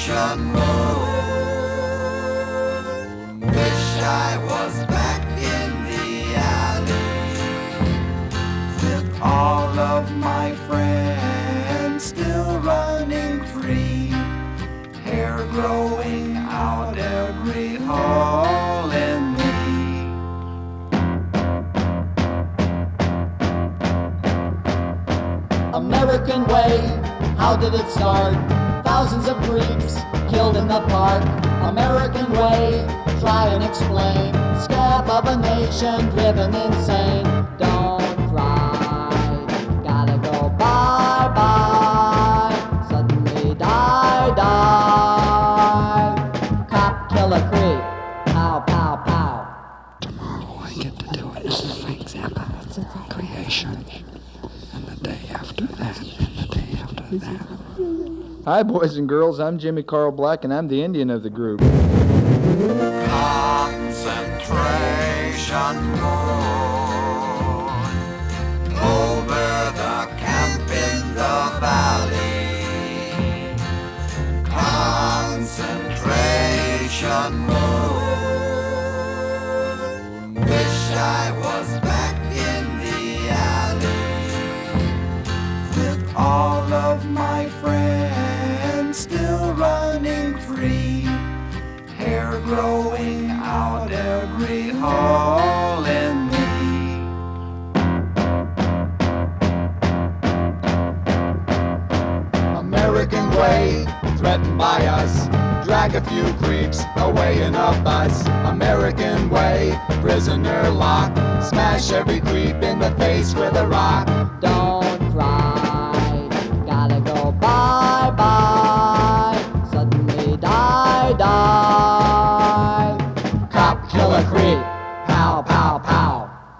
moon. Wish I was back in the alley with all of my friends still running free, hair growing out every hole in me. American way, how did it start? Thousands of creeps killed in the park. American way, try and explain. Scab of a nation driven insane. Don't cry, gotta go bye-bye. Suddenly die. Cop kill a creep, pow, pow, pow. Tomorrow I get to do it. This is my example of creation. And the day after that, and the day after that. Hi, boys and girls. I'm Jimmy Carl Black, and I'm the Indian of the group. Concentration moon over the camp in the valley. Concentration moon. Wish I was back in the alley with all of my friends still running free, hair growing out every hole in me. American way, threatened by us. Drag a few creeps away in a bus. American way, prisoner lock. Smash every creep in the face with a rock. Don't